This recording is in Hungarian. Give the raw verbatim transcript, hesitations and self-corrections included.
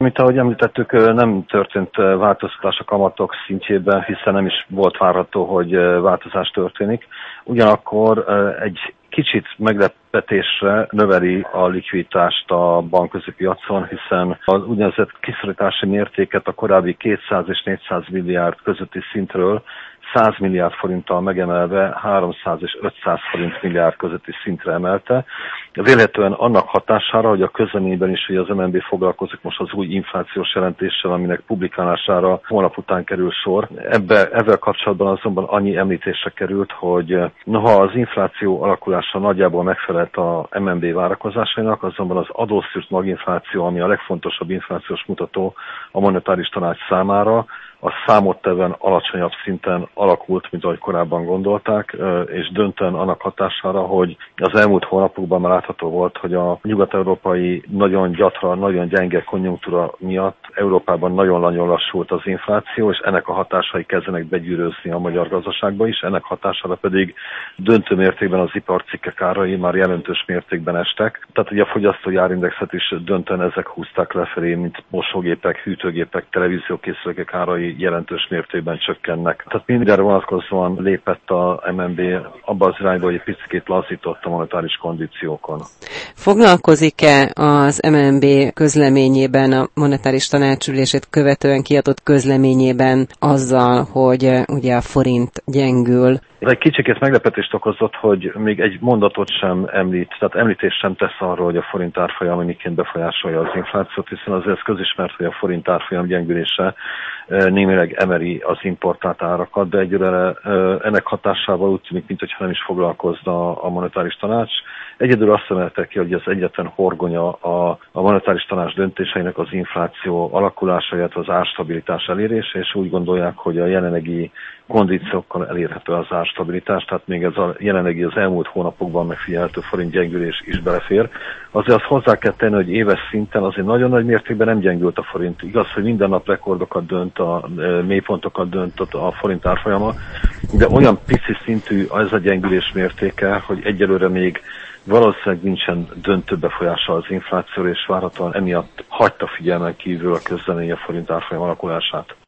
Mint ahogy említettük, nem történt változtatás a kamatok szintjében, hiszen nem is volt várható, hogy változás történik. Ugyanakkor egy kicsit meglepetésre növeli a likviditást a bankközi piacon, hiszen az úgynevezett kiszorítási mértéket a korábbi kétszáz és négyszáz milliárd közötti szintről száz milliárd forinttal megemelve háromszáz és ötszáz forint milliárd közötti szintre emelte. Vélhetően annak hatására, hogy a közleményben is, hogy az em en bé foglalkozik most az új inflációs jelentéssel, aminek publikálására holnap után kerül sor. Ebbe, ezzel kapcsolatban azonban annyi említésre került, hogy noha az infláció alakulása nagyjából megfelelt a em en bé várakozásainak, azonban az adószűrt maginfláció, ami a legfontosabb inflációs mutató a monetáris tanács számára, a számottevően alacsonyabb szinten alakult, mint ahogy korábban gondolták, és döntően annak hatására, hogy az elmúlt hónapokban már látható volt, hogy a nyugat-európai nagyon gyatra, nagyon gyenge konjunktúra miatt Európában nagyon-nagyon lassult az infláció, és ennek a hatásai kezdenek begyűrőzni a magyar gazdaságba is, ennek hatására pedig döntő mértékben az iparcikkek árai már jelentős mértékben estek. Tehát ugye a fogyasztói árindexet is döntően ezek húzták lefelé, mint mosógépek, hűtőgépek, televíziókészülékek árai jelentős mértékben csökkennek. Tehát mindenre vonatkozóan lépett a em en bé abba az irányba, hogy egy picit lazított a monetáris kondíciókon. Foglalkozik-e az em en bé közleményében, a monetáris tanácsülését követően kiadott közleményében azzal, hogy ugye a forint gyengül? Egy kicsikét meglepetést okozott, hogy még egy mondatot sem említ, tehát említést sem tesz arról, hogy a forint árfolyam miként befolyásolja az inflációt, hiszen azért közismert, hogy a forint árfolyam gyengülése némileg emeli az importált árakat, de egyelőre ennek hatásával úgy tűnik, mintha nem is foglalkozna a monetáris tanács. Egyedül azt emelte ki, hogy az egyetlen horgonya a, a monetáris tanács döntéseinek az infláció alakulása, illetve az árstabilitás elérése, és úgy gondolják, hogy a jelenlegi kondíciókkal elérhető az árstabilitás, tehát még ez a jelenlegi az elmúlt hónapokban megfigyelhető forint gyengülés is belefér. Azért azt hozzá kell tenni, hogy éves szinten azért nagyon nagy mértékben nem gyengült a forint. Igaz, hogy minden nap rekordokat dönt, a mélypontokat dönt a forint árfolyama, de olyan pici szintű ez a gyengülés mértéke, hogy egyelőre még valószínűleg nincsen döntő befolyása az inflációra, és várhatóan emiatt hagyta figyelmen kívül a közlemény a forint árfolyam alakulását.